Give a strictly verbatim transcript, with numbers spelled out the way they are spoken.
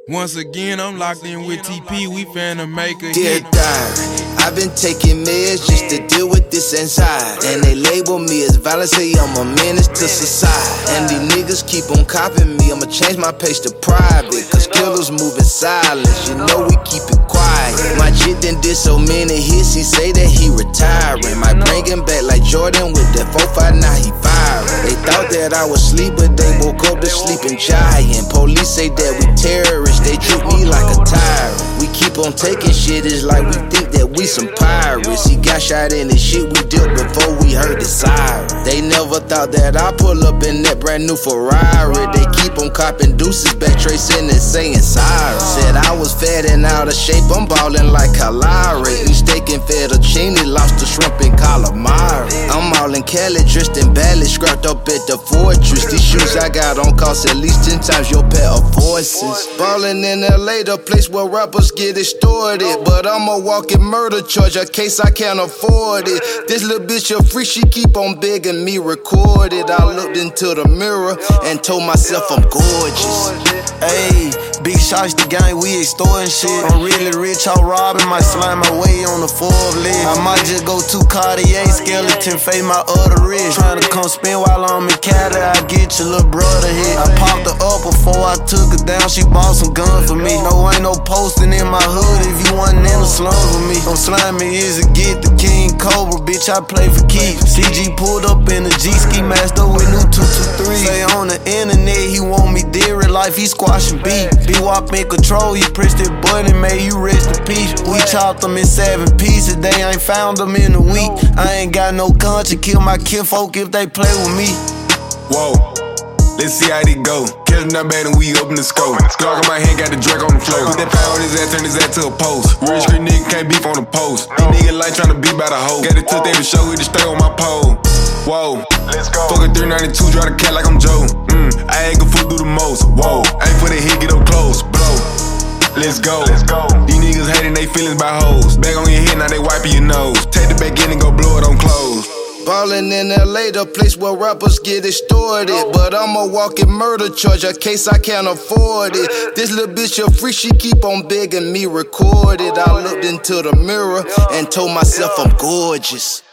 Once again, I'm locked in with T P, we finna make a Dear hit. diary, I've been taking meds just to deal with this anxiety. And they label me as violent, say I'm a menace to society. And these niggas keep on copying me, I'ma change my page to private. Cause killers move in silence, you know we keep it quiet. My jit done did so many hits, he say that he retiring. Might bring him back like Jordan with that four five, now he firing. They thought that I was asleep, but they woke up to sleeping giant. Police say that we terrorists, they treat me like a tyrant. We keep on taking shit, it's like we think that we some pirates. He got shot in the shit we did before we heard the siren. They never thought that I pull up in that brand new Ferrari. They keep on copping deuces, back tracing and saying sorry. Said I was fat and out of shape, I'm ballin' like Kalari. We staking fettuccine, lobster, shrimp, and calamari. I'm all in Cali, dressed in ballet, scrapped up at the fortress. These shoes I got on cost at least ten times your pair of voices. Ballin' in L A, the place where rappers get extorted. But I'm a walking murder charge, a case I can't afford it. This little bitch a freak, she keep on begging me record it. I looked into the mirror and told myself I'm gorgeous. Ayy, big shots the gang, we extorting shit. I'm really rich, I'm robbing, might slime my way on the Forbes list. I might just go to Cartier, skeleton, fade my other wrist. Tryna come spin while I'm in Cali, I get your little brother hit. I popped her up before I took her down, she bought some guns for me. No, ain't no posting in my hood if you wasn't in the slums with me. I'm slimy is to get the King Cobra, bitch, I play for keeps. C G pulled up in the G-Ski master with new two two three. Say on the internet, he want me dead real life, he squashing beef. B-Wop in control, you press that button, man, you rest in peace. We chopped them in seven pieces, they ain't found them in a week. I ain't got no conscience, kill my kinfolk if they play with me. Whoa, let's see how they go. Catch that bad and we open the scope. Glock on my hand, got the Drake on the floor. Put that power on his ass, turn his ass to a post. Real street nigga can't beef on the post. These niggas like tryna beat by the hoe. Got it took they to show, he to stay on my pole. Whoa, let's go. Fuck a three ninety-two, drive the cat like I'm Joe. Mm, I ain't gonna fool through the most. Whoa, ain't for the hit, get up close. Blow, let's go. Let's go. These niggas hating they feelings by hoes. Back on your head, now they wiping your nose. Take the back in and go blow it on clothes. Ballin' in L A, the place where rappers get extorted. But I'm a walking murder charge, a case I can't afford it. This little bitch a freak, she keep on begging me record it. I looked into the mirror and told myself I'm gorgeous.